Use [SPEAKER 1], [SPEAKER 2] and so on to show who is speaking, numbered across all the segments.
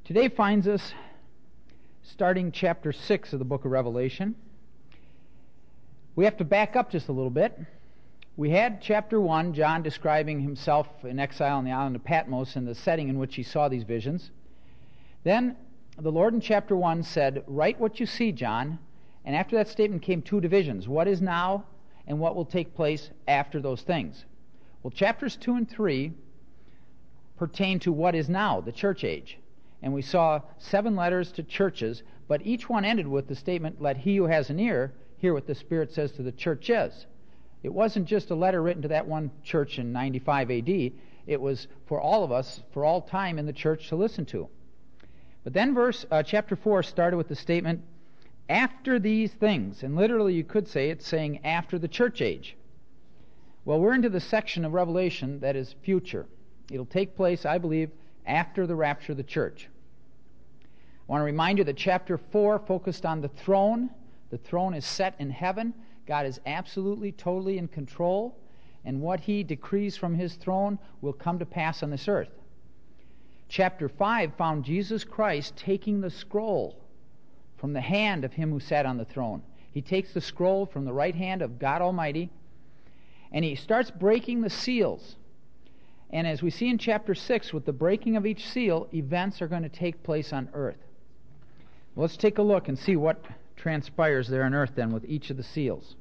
[SPEAKER 1] Today finds us starting chapter 6 of the book of Revelation. We have to back up just a little bit. We had chapter 1, John describing himself in exile on the island of Patmos and the setting in which he saw these visions. Then the Lord in chapter 1 said, "Write what you see, John." And after that statement came two divisions, what is now and what will take place after those things. Well, chapters 2 and 3 pertain to what is now, the church age. And we saw 7 letters to churches, but each one ended with the statement, "Let he who has an ear hear what the Spirit says to the churches." It wasn't just a letter written to that one church in 95 AD. It was for all of us, for all time in the church to listen to. But then chapter 4 started with the statement, "After these things." And literally you could say it's saying after the church age. Well, we're into the section of Revelation that is future. It'll take place, I believe, after the rapture of the church. I want to remind you that chapter 4 focused on the throne. The throne is set in heaven. God is absolutely, totally in control. And what he decrees from his throne will come to pass on this earth. Chapter 5 found Jesus Christ taking the scroll from the hand of him who sat on the throne. He takes the scroll from the right hand of God Almighty, and he starts breaking the seals. And as we see in chapter 6, with the breaking of each seal, events are going to take place on earth. Let's take a look and see what transpires there on earth then with each of the seals.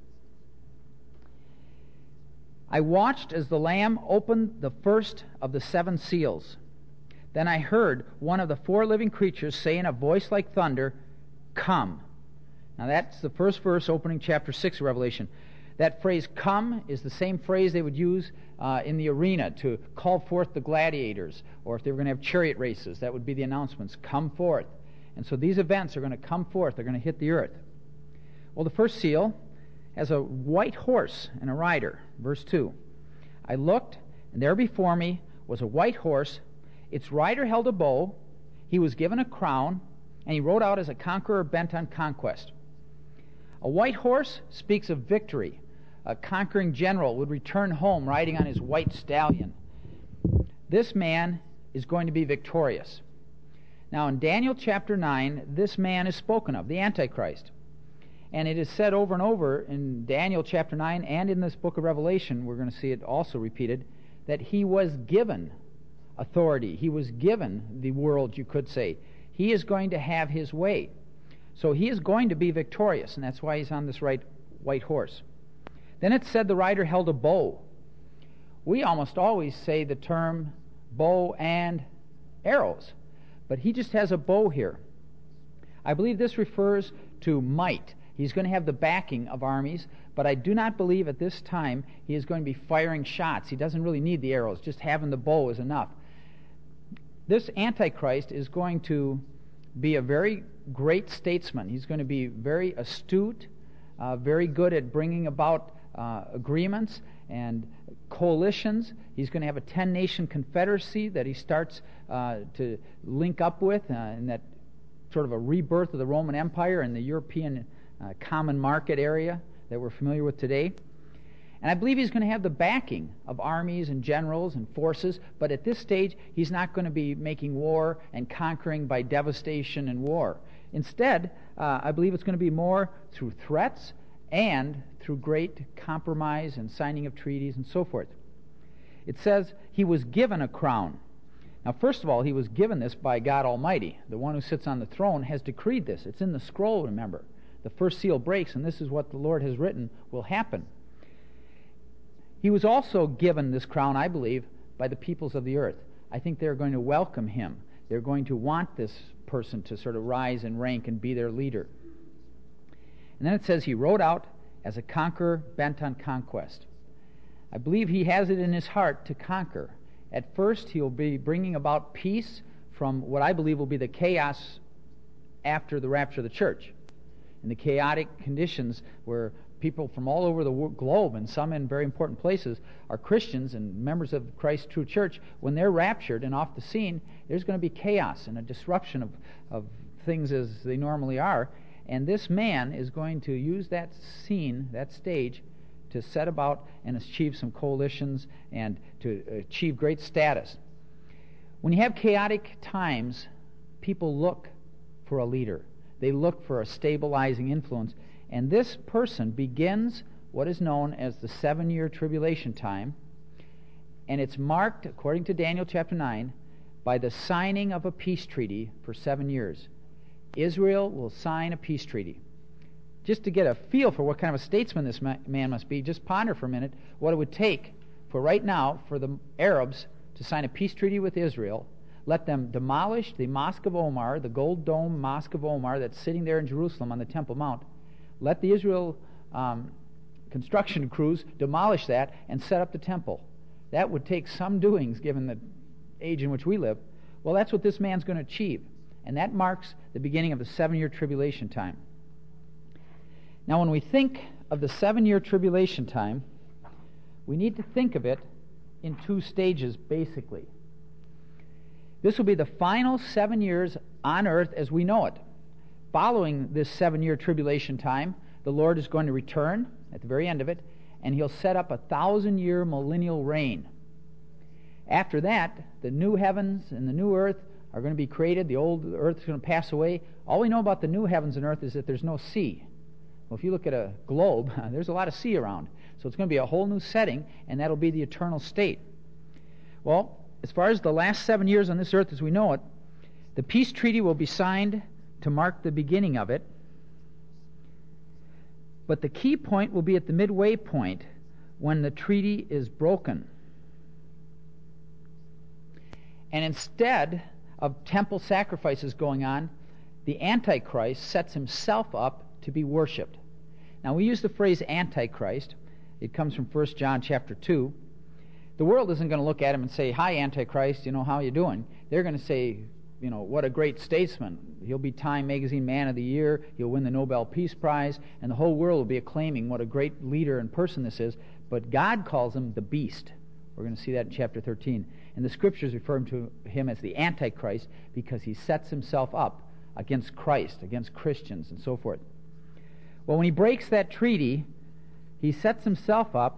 [SPEAKER 1] "I watched as the Lamb opened the first of the 7 seals. Then I heard one of the 4 living creatures say in a voice like thunder, 'Come.'" Now that's the first verse opening chapter 6 of Revelation. That phrase, "come," is the same phrase they would use in the arena to call forth the gladiators, or if they were going to have chariot races, that would be the announcements, "Come forth." And so these events are going to come forth, they're going to hit the earth. Well, the first seal has a white horse and a rider. Verse 2. "I looked, and there before me was a white horse. Its rider held a bow. He was given a crown, and he rode out as a conqueror bent on conquest." A white horse speaks of victory. A conquering general would return home riding on his white stallion. This man is going to be victorious. Now in Daniel chapter 9, this man is spoken of, the Antichrist. And it is said over and over in Daniel chapter 9 and in this book of Revelation, we're going to see it also repeated, that he was given authority. He was given the world, you could say. He is going to have his way. So he is going to be victorious, and that's why he's on this white horse. Then it said the rider held a bow. We almost always say the term bow and arrows, but he just has a bow here. I believe this refers to might. He's going to have the backing of armies, but I do not believe at this time he is going to be firing shots. He doesn't really need the arrows. Just having the bow is enough. This Antichrist is going to be a very great statesman. He's going to be very astute, very good at bringing about agreements and coalitions. He's going to have a 10-nation confederacy that he starts to link up with in that sort of a rebirth of the Roman Empire in the European common market area that we're familiar with today. And I believe he's going to have the backing of armies and generals and forces, but at this stage he's not going to be making war and conquering by devastation and war. Instead, I believe it's going to be more through threats and through great compromise and signing of treaties and so forth. It says he was given a crown. Now, first of all, he was given this by God Almighty. The one who sits on the throne has decreed this. It's in the scroll, remember. The first seal breaks, and this is what the Lord has written will happen. He was also given this crown, I believe, by the peoples of the earth. I think they're going to welcome him. They're going to want this person to sort of rise in rank and be their leader. And then it says he rode out as a conqueror bent on conquest. I believe he has it in his heart to conquer. At first, he'll be bringing about peace from what I believe will be the chaos after the rapture of the church. In the chaotic conditions where people from all over the globe, and some in very important places, are Christians and members of Christ's true church, when they're raptured and off the scene, there's going to be chaos and a disruption of things as they normally are. And this man is going to use that scene, that stage, to set about and achieve some coalitions and to achieve great status. When you have chaotic times, people look for a leader. They look for a stabilizing influence. And this person begins what is known as the 7-year tribulation time. And it's marked, according to Daniel chapter 9, by the signing of a peace treaty for 7 years. Israel will sign a peace treaty. Just to get a feel for what kind of a statesman this man must be, just ponder for a minute what it would take for right now for the Arabs to sign a peace treaty with Israel, let them demolish the Mosque of Omar, the gold dome Mosque of Omar that's sitting there in Jerusalem on the Temple Mount, let the Israel construction crews demolish that and set up the temple. That would take some doings given the age in which we live. Well, that's what this man's going to achieve. And that marks the beginning of the 7-year tribulation time. Now, when we think of the 7-year tribulation time, we need to think of it in 2 stages, basically. This will be the final 7 years on earth as we know it. Following this 7-year tribulation time, the Lord is going to return at the very end of it, and he'll set up a 1,000-year millennial reign. After that, the new heavens and the new earth are going to be created. The old earth is going to pass away. All we know about the new heavens and earth is that there's no sea. Well, if you look at a globe, there's a lot of sea around. So it's going to be a whole new setting, and that'll be the eternal state. Well, as far as the last 7 years on this earth as we know it, the peace treaty will be signed to mark the beginning of it. But the key point will be at the midway point when the treaty is broken. And instead of temple sacrifices going on, the Antichrist sets himself up to be worshipped. Now, we use the phrase Antichrist. It comes from 1 John chapter 2. The world isn't going to look at him and say, "Hi, Antichrist, how you doing?" They're going to say, what a great statesman. He'll be Time Magazine Man of the Year. He'll win the Nobel Peace Prize. And the whole world will be acclaiming what a great leader and person this is. But God calls him the beast. We're going to see that in chapter 13. And the Scriptures refer to him as the Antichrist because he sets himself up against Christ, against Christians, and so forth. Well, when he breaks that treaty, he sets himself up,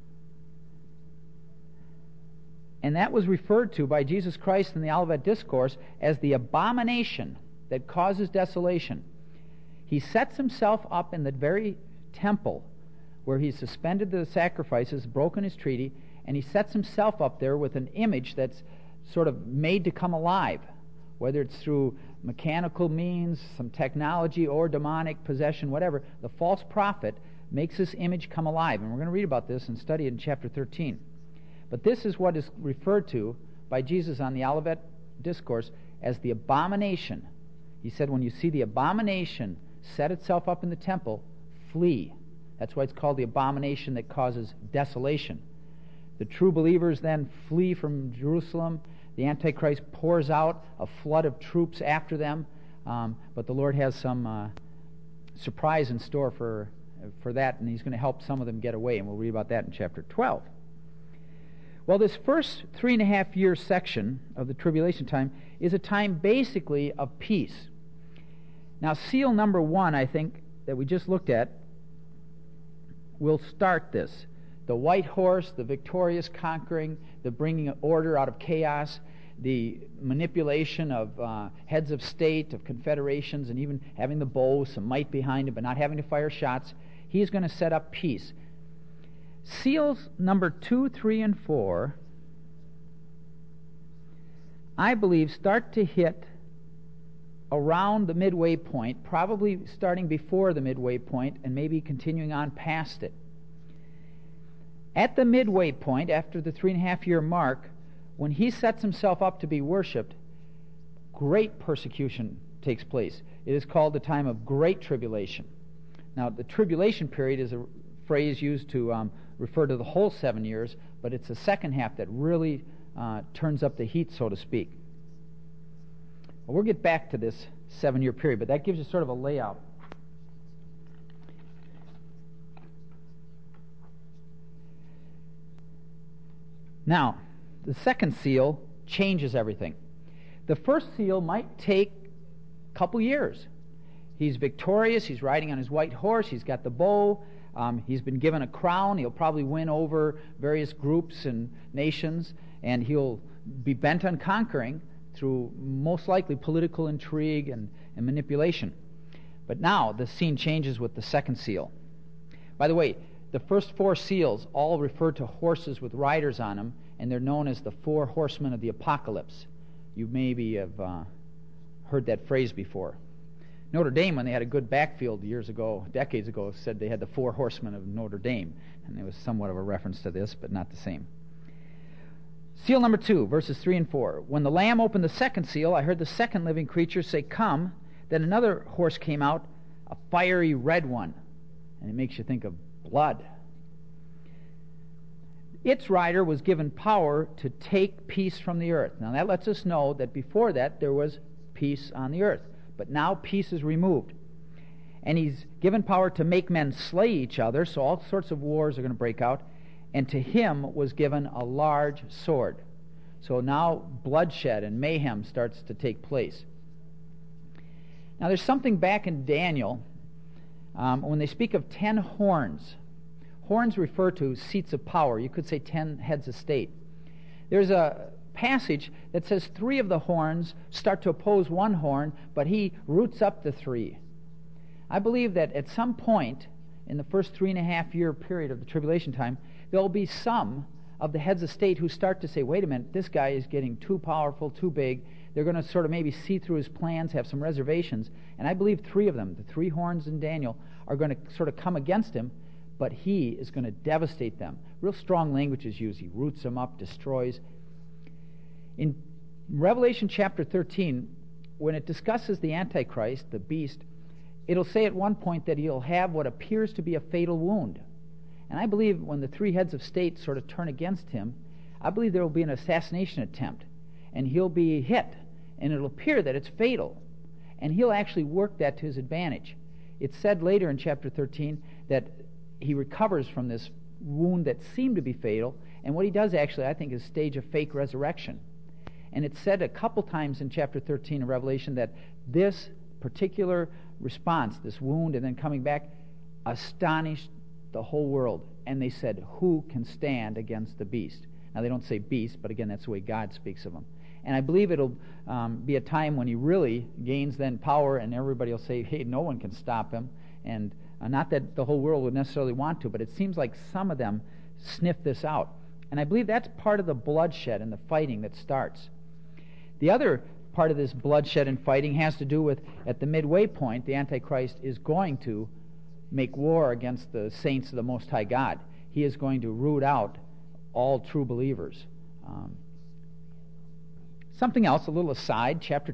[SPEAKER 1] and that was referred to by Jesus Christ in the Olivet Discourse as the abomination that causes desolation. He sets himself up in the very temple where he's suspended the sacrifices, broken his treaty, and he sets himself up there with an image that's sort of made to come alive, whether it's through mechanical means, some technology, or demonic possession, whatever. The false prophet makes this image come alive, and we're going to read about this and study it in chapter 13. But this is what is referred to by Jesus on the Olivet Discourse as the abomination. He said, when you see the abomination set itself up in the temple, flee. That's why it's called the abomination that causes desolation. The true believers then flee from Jerusalem. The Antichrist pours out a flood of troops after them. But the Lord has some surprise in store for that, and he's going to help some of them get away, and we'll read about that in chapter 12. Well, this first 3.5-year section of the tribulation time is a time basically of peace. Now, seal number 1, I think, that we just looked at, will start this. The white horse, the victorious conquering, the bringing order out of chaos, the manipulation of heads of state, of confederations, and even having the bow, some might behind it, but not having to fire shots. He's going to set up peace. Seals number 2, 3, and 4, I believe, start to hit around the midway point, probably starting before the midway point and maybe continuing on past it. At the midway point, after the 3.5-year mark, when he sets himself up to be worshipped, great persecution takes place. It is called the time of great tribulation. Now, the tribulation period is a phrase used to refer to the whole 7 years, but it's the second half that really turns up the heat, so to speak. Well, we'll get back to this 7-year period, but that gives you sort of a layout. Now, the second seal changes everything. The first seal might take a couple years. He's victorious. He's riding on his white horse. He's got the bow. He's been given a crown. He'll probably win over various groups and nations, and he'll be bent on conquering through most likely political intrigue and manipulation. But now the scene changes with the second seal. By the way, the first 4 seals all refer to horses with riders on them, and they're known as the 4 horsemen of the apocalypse. You maybe have heard that phrase before. Notre Dame, when they had a good backfield decades ago, said they had the 4 horsemen of Notre Dame, and it was somewhat of a reference to this, but not the same. Seal number 2, verses 3 and 4. When the Lamb opened the second seal, I heard the second living creature say, "Come." Then another horse came out, a fiery red one, and it makes you think of blood. Its rider was given power to take peace from the earth. Now that lets us know that before that there was peace on the earth. But now peace is removed. And he's given power to make men slay each other, so all sorts of wars are going to break out. And to him was given a large sword. So now bloodshed and mayhem starts to take place. Now there's something back in Daniel when they speak of 10 horns. Horns refer to seats of power. You could say 10 heads of state. There's a passage that says 3 of the horns start to oppose one horn, but he roots up the 3. I believe that at some point in the first 3.5-year period of the tribulation time, there will be some of the heads of state who start to say, wait a minute, this guy is getting too powerful, too big. They're going to sort of maybe see through his plans, have some reservations. And I believe 3 of them, the 3 horns in Daniel, are going to sort of come against him, but he is going to devastate them. Real strong language is used. He roots them up, destroys. In Revelation chapter 13, when it discusses the Antichrist, the beast, it'll say at one point that he'll have what appears to be a fatal wound. And I believe when the 3 heads of state sort of turn against him, I believe there will be an assassination attempt. And he'll be hit. And it'll appear that it's fatal. And he'll actually work that to his advantage. It's said later in chapter 13 that he recovers from this wound that seemed to be fatal. And what he does actually, I think, is stage a fake resurrection. And it's said a couple times in chapter 13 of Revelation that this particular response, this wound and then coming back, astonished the whole world. And they said, who can stand against the beast? Now they don't say beast, but again, that's the way God speaks of him. And I believe it'll be a time when he really gains then power, and everybody will say, hey, no one can stop him. And not that the whole world would necessarily want to, but it seems like some of them sniff this out. And I believe that's part of the bloodshed and the fighting that starts. The other part of this bloodshed and fighting has to do with, at the midway point, the Antichrist is going to make war against the saints of the Most High God. He is going to root out all true believers. Something else, a little aside, chapter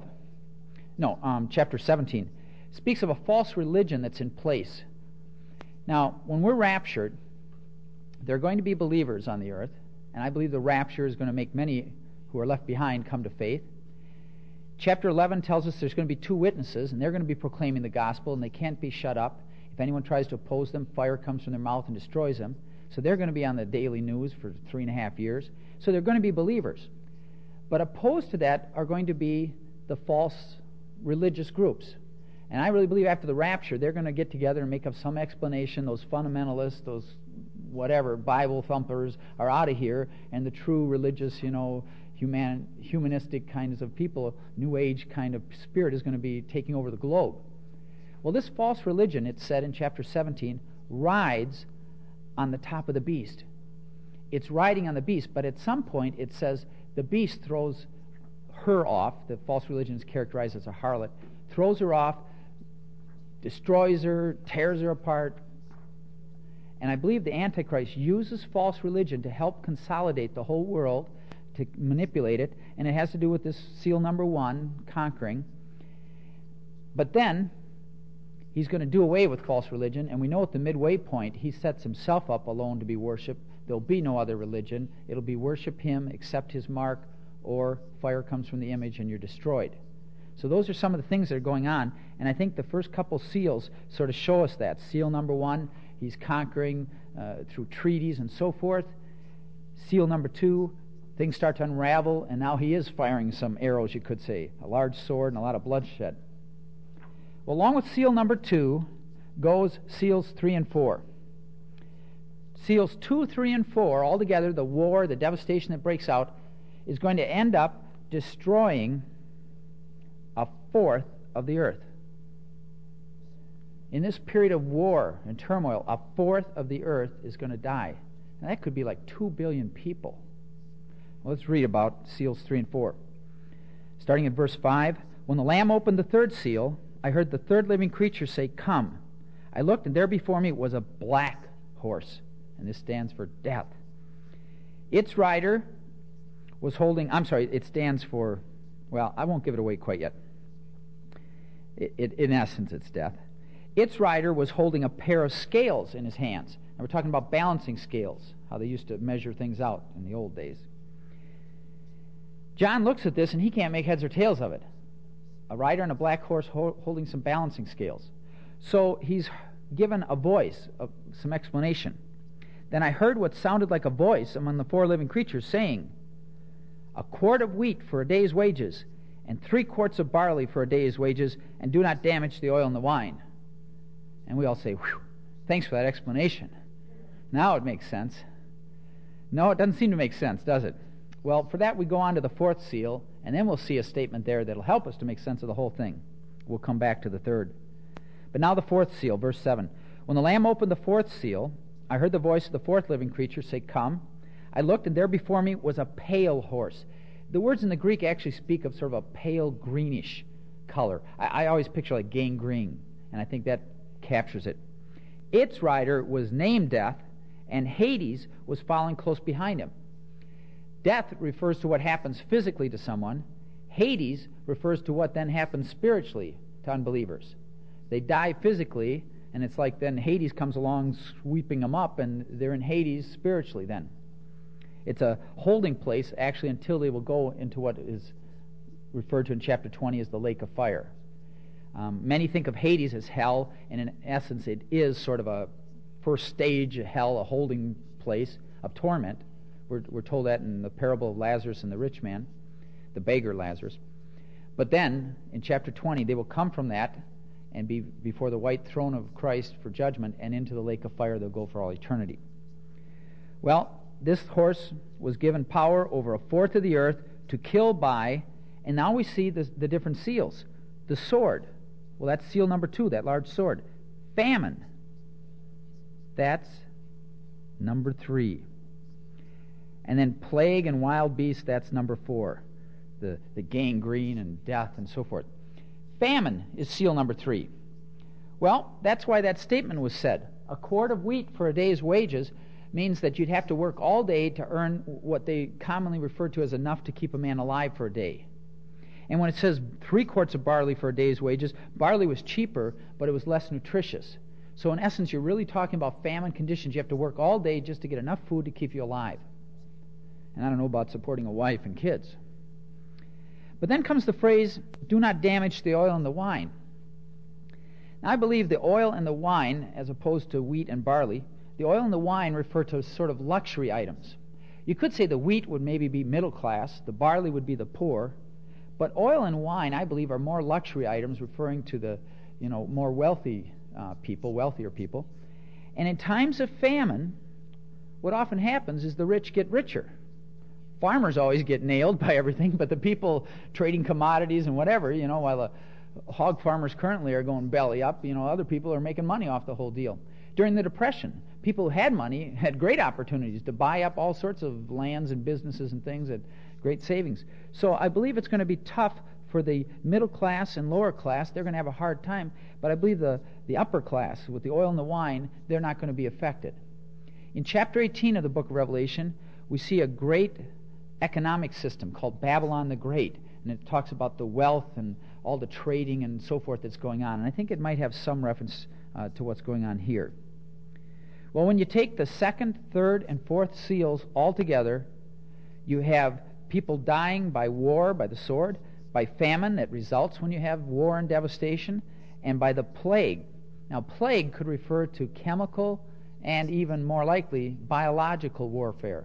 [SPEAKER 1] 17, speaks of a false religion that's in place. Now, when we're raptured, there are going to be believers on the earth, and I believe the rapture is going to make many who are left behind come to faith. Chapter 11 tells us there's going to be 2 witnesses, and they're going to be proclaiming the gospel, and they can't be shut up. If anyone tries to oppose them, fire comes from their mouth and destroys them. So they're going to be on the daily news for 3.5 years. So they're going to be believers. But opposed to that are going to be the false religious groups. And I really believe after the rapture, they're going to get together and make up some explanation. Those fundamentalists, those whatever, Bible thumpers are out of here, and the true religious, humanistic kinds of people, New Age kind of spirit is going to be taking over the globe. Well, this false religion, it's said in chapter 17, rides on the top of the beast. It's riding on the beast, but at some point it says the beast throws her off. The false religion is characterized as a harlot. Throws her off, destroys her, tears her apart. And I believe the Antichrist uses false religion to help consolidate the whole world, to manipulate it, and it has to do with this seal number 1, conquering. But then he's going to do away with false religion, and we know at the midway point he sets himself up alone to be worshipped. There'll be no other religion. It'll be worship him, accept his mark, or fire comes from the image and you're destroyed. So those are some of the things that are going on, and I think the first couple seals sort of show us that. Seal number 1, he's conquering through treaties and so forth. Seal number 2, things start to unravel, and now he is firing some arrows, you could say, a large sword and a lot of bloodshed. Well, along with seal number 2 goes seals 3 and 4. Seals 2, 3, and 4, altogether, the war, the devastation that breaks out, is going to end up destroying a fourth of the earth. In this period of war and turmoil, a fourth of the earth is going to die. Now, that could be like 2 billion people. Well, let's read about seals 3 and 4. Starting at verse 5, when the Lamb opened the third seal, I heard the third living creature say, "Come." I looked, and there before me was a black horse, and this stands for death. Its rider was holding, it stands for, well, I won't give it away quite yet. In essence, it's death. Its rider was holding a pair of scales in his hands. And we're talking about balancing scales, how they used to measure things out in the old days. John looks at this, and he can't make heads or tails of it. A rider on a black horse holding some balancing scales. So he's given a voice, some explanation. Then I heard what sounded like a voice among the 4 living creatures saying, "A quart of wheat for a day's wages, and 3 quarts of barley for a day's wages, and do not damage the oil and the wine." And we all say, "Whew, thanks for that explanation. Now it makes sense." No, it doesn't seem to make sense, does it? Well, for that we go on to the 4th seal, and then we'll see a statement there that'll help us to make sense of the whole thing. We'll come back to the 3rd. But now the 4th seal, verse 7. When the Lamb opened the 4th seal, I heard the voice of the 4th living creature say, "Come." I looked, and there before me was a pale horse. The words in the Greek actually speak of sort of a pale greenish color. I always picture like gangrene, and I think that captures it. Its rider was named Death, and Hades was following close behind him. Death refers to what happens physically to someone. Hades refers to what then happens spiritually to unbelievers. They die physically, and it's like then Hades comes along sweeping them up, and they're in Hades spiritually then. It's a holding place, actually, until they will go into what is referred to in chapter 20 as the lake of fire. Many think of Hades as hell, and in essence it is sort of a first stage of hell, a holding place of torment. We're told that in the parable of Lazarus and the rich man, the beggar Lazarus. But then, in chapter 20, they will come from that and be before the white throne of Christ for judgment, and into the lake of fire they'll go for all eternity. Well, this horse was given power over a fourth of the earth to kill by, and now we see the different seals. The sword. Well, that's seal number 2, that large sword. Famine. That's number 3. And then plague and wild beast, that's number 4. The gangrene and death and so forth. Famine is seal number 3. Well, that's why that statement was said. A quart of wheat for a day's wages means that you'd have to work all day to earn what they commonly refer to as enough to keep a man alive for a day. And when it says 3 quarts of barley for a day's wages, barley was cheaper, but it was less nutritious. So in essence, you're really talking about famine conditions. You have to work all day just to get enough food to keep you alive. And I don't know about supporting a wife and kids. But then comes the phrase, "Do not damage the oil and the wine." Now, I believe the oil and the wine, as opposed to wheat and barley, the oil and the wine refer to sort of luxury items. You could say the wheat would maybe be middle class, the barley would be the poor, but oil and wine, I believe, are more luxury items, referring to the more wealthy people, wealthier people. And in times of famine, what often happens is the rich get richer. Farmers always get nailed by everything, but the people trading commodities and whatever, while the hog farmers currently are going belly up, other people are making money off the whole deal. During the Depression, people who had money had great opportunities to buy up all sorts of lands and businesses and things at great savings. So I believe it's going to be tough for the middle class and lower class. They're going to have a hard time, but I believe the upper class, with the oil and the wine, they're not going to be affected. In chapter 18 of the book of Revelation, we see a great economic system called Babylon the Great, and it talks about the wealth and all the trading and so forth that's going on, and I think it might have some reference to what's going on here. Well, when you take the 2nd, 3rd, and 4th seals all together, you have people dying by war, by the sword, by famine that results when you have war and devastation, and by the plague. Now, plague could refer to chemical and even more likely biological warfare.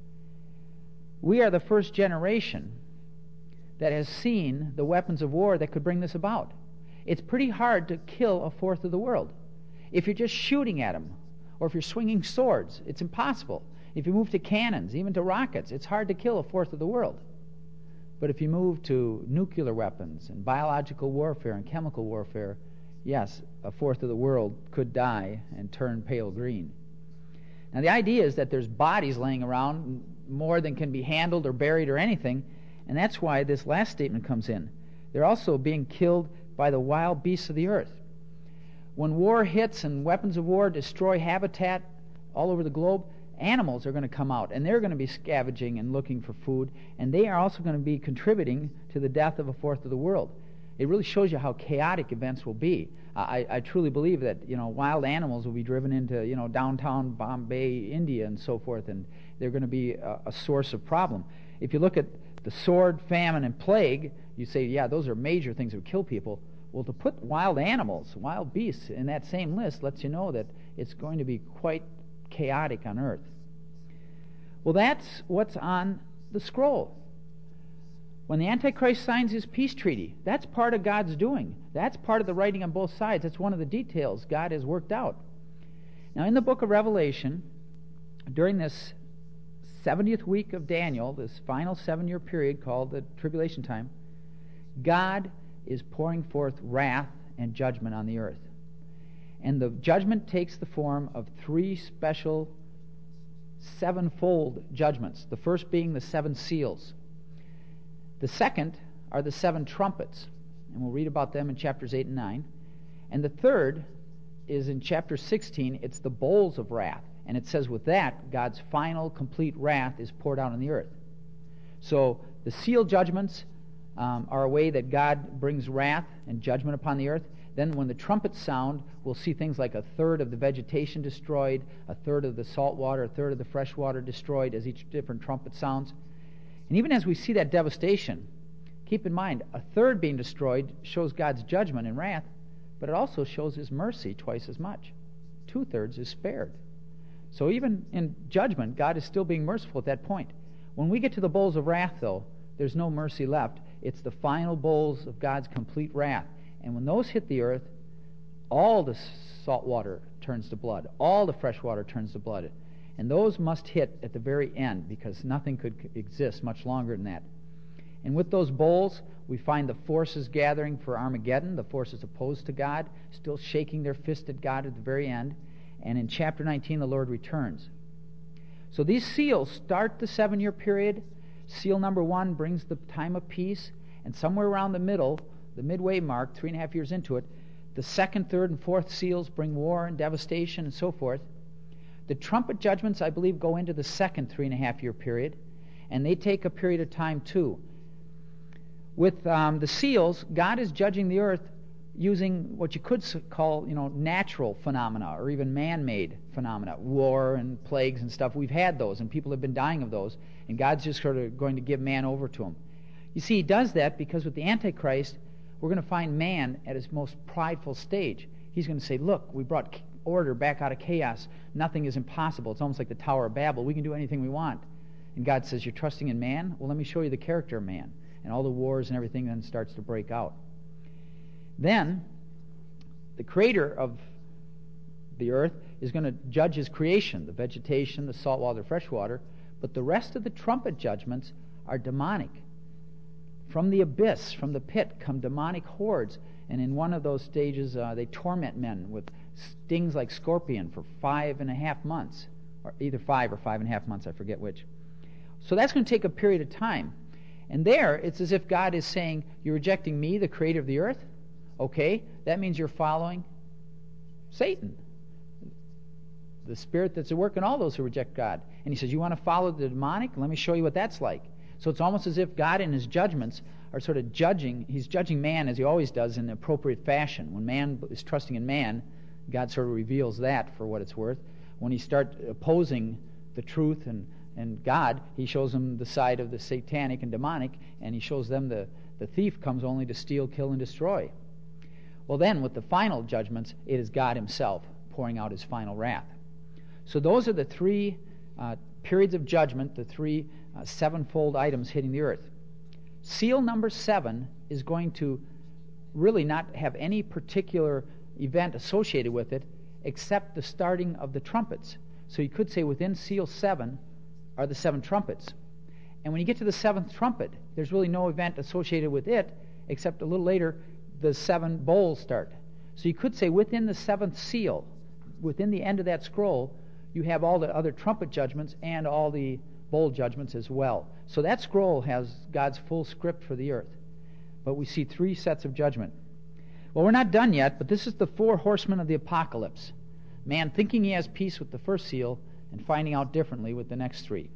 [SPEAKER 1] We are the first generation that has seen the weapons of war that could bring this about. It's pretty hard to kill a fourth of the world. If you're just shooting at them, or if you're swinging swords, it's impossible. If you move to cannons, even to rockets, it's hard to kill a fourth of the world. But if you move to nuclear weapons and biological warfare and chemical warfare, yes, a fourth of the world could die and turn pale green. Now, the idea is that there's bodies laying around, more than can be handled or buried or anything, and that's why this last statement comes in. They're also being killed by the wild beasts of the earth. When war hits and weapons of war destroy habitat all over the globe, animals are going to come out, and they're going to be scavenging and looking for food, and they are also going to be contributing to the death of a fourth of the world. It really shows you how chaotic events will be. I truly believe that wild animals will be driven into downtown Bombay, India, and so forth, and they're going to be a source of problem. If you look at the sword, famine, and plague, you say, yeah, those are major things that would kill people. Well, to put wild animals, wild beasts in that same list lets you know that it's going to be quite chaotic on earth. Well, that's what's on the scroll. When the Antichrist signs his peace treaty, that's part of God's doing. That's part of the writing on both sides. That's one of the details God has worked out. Now, in the book of Revelation, during this 70th week of Daniel, this final 7-year period called the tribulation time, God is pouring forth wrath and judgment on the earth. And the judgment takes the form of 3 special sevenfold judgments. The first being the 7 seals. The second are the 7 trumpets, and we'll read about them in chapters 8 and 9. And the third is in chapter 16, it's the bowls of wrath. And it says with that, God's final complete wrath is poured out on the earth. So the seal judgments are a way that God brings wrath and judgment upon the earth. Then when the trumpets sound, we'll see things like 1/3 of the vegetation destroyed, 1/3 of the salt water, 1/3 of the fresh water destroyed as each different trumpet sounds. And even as we see that devastation, keep in mind, 1/3 being destroyed shows God's judgment and wrath, but it also shows his mercy twice as much. 2/3 is spared. So even in judgment, God is still being merciful at that point. When we get to the bowls of wrath, though, there's no mercy left. It's the final bowls of God's complete wrath. And when those hit the earth, all the salt water turns to blood. All the fresh water turns to blood. And those must hit at the very end, because nothing could exist much longer than that. And with those bowls, we find the forces gathering for Armageddon, the forces opposed to God, still shaking their fist at God at the very end. And in chapter 19, the Lord returns. So these seals start the 7-year period. Seal number 1 brings the time of peace. And somewhere around the middle, the midway mark, 3.5 years into it, the 2nd, 3rd, and 4th seals bring war and devastation and so forth. The trumpet judgments, I believe, go into the 2nd 3.5-year period, and they take a period of time too. With the seals, God is judging the earth using what you could call, natural phenomena or even man-made phenomena, war and plagues and stuff. We've had those, and people have been dying of those, and God's just sort of going to give man over to them. You see, he does that because with the Antichrist, we're going to find man at his most prideful stage. He's going to say, look, we brought order back out of chaos. Nothing is impossible. It's almost like the Tower of Babel. We can do anything we want. And God says, you're trusting in man? Well, let me show you the character of man. And all the wars and everything then starts to break out. Then, the creator of the earth is going to judge his creation, the vegetation, the salt water, the fresh water. But the rest of the trumpet judgments are demonic. From the abyss, from the pit, come demonic hordes. And in one of those stages, they torment men with stings like scorpion for 5.5 months. Or either 5 or 5.5 months, I forget which. So that's going to take a period of time. And there, it's as if God is saying, you're rejecting me, the creator of the earth? Okay, that means you're following Satan, the spirit that's at work in all those who reject God. And he says, you want to follow the demonic? Let me show you what that's like. So it's almost as if God in his judgments are sort of judging. He's judging man as he always does in the appropriate fashion. When man is trusting in man, God sort of reveals that for what it's worth. When he starts opposing the truth and God, he shows them the side of the satanic and demonic, and he shows them the thief comes only to steal, kill, and destroy. Well then, with the final judgments, it is God himself pouring out his final wrath. So those are the 3 periods of judgment, the 3 sevenfold items hitting the earth. Seal number 7 is going to really not have any particular event associated with it except the starting of the trumpets. So you could say within seal 7 are the 7 trumpets. And when you get to the seventh trumpet, there's really no event associated with it, except a little later, the 7 bowls start. So you could say within the 7th seal, within the end of that scroll, you have all the other trumpet judgments and all the bowl judgments as well. So that scroll has God's full script for the earth. But we see 3 sets of judgment. Well, we're not done yet, but this is the 4 horsemen of the apocalypse. Man thinking he has peace with the first seal and finding out differently with the next 3.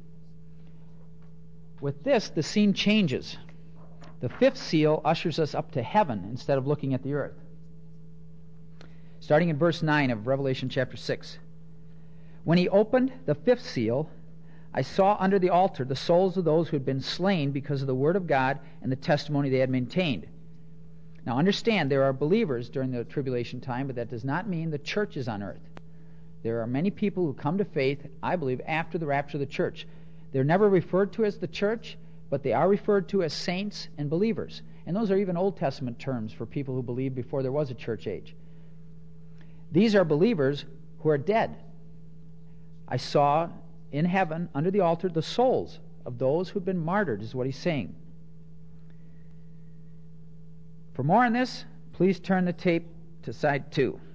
[SPEAKER 1] With this, the scene changes. The 5th seal ushers us up to heaven instead of looking at the earth. Starting in verse 9 of Revelation chapter 6. When he opened the 5th seal, I saw under the altar the souls of those who had been slain because of the word of God and the testimony they had maintained. Now understand, there are believers during the tribulation time, but that does not mean the church is on earth. There are many people who come to faith, I believe, after the rapture of the church. They're never referred to as the church, but they are referred to as saints and believers. And those are even Old Testament terms for people who believed before there was a church age. These are believers who are dead. I saw in heaven, under the altar, the souls of those who've been martyred, is what he's saying. For more on this, please turn the tape to side 2.